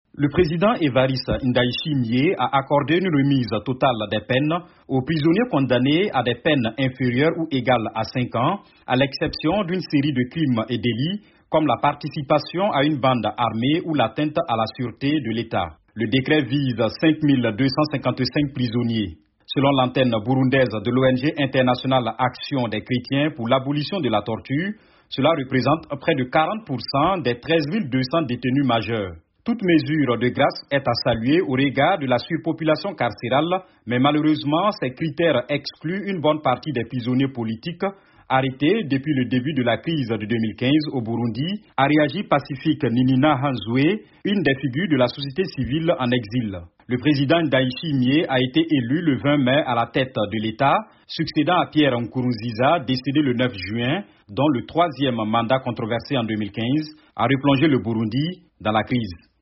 Le président Évariste Ndayishimiye a accordé une remise totale des peines aux prisonniers condamnés à des peines inférieures ou égales à 5 ans, à l'exception d'une série de crimes et délits comme la participation à une bande armée ou l'atteinte à la sûreté de l'État. Le décret vise 5 255 prisonniers. Selon l'antenne burundaise de l'ONG internationale Action des chrétiens pour l'abolition de la torture, cela représente près de 40% des 13 200 détenus majeurs. Toute mesure de grâce est à saluer au regard de la surpopulation carcérale, mais malheureusement, ces critères excluent une bonne partie des prisonniers politiques arrêtés depuis le début de la crise de 2015 au Burundi, a réagi Pacifique Ninina Hanzoué, une des figures de la société civile en exil. Le président Ndayishimiye a été élu le 20 mai à la tête de l'État, succédant à Pierre Nkurunziza, décédé le 9 juin, dont le troisième mandat controversé en 2015 a replongé le Burundi dans la crise.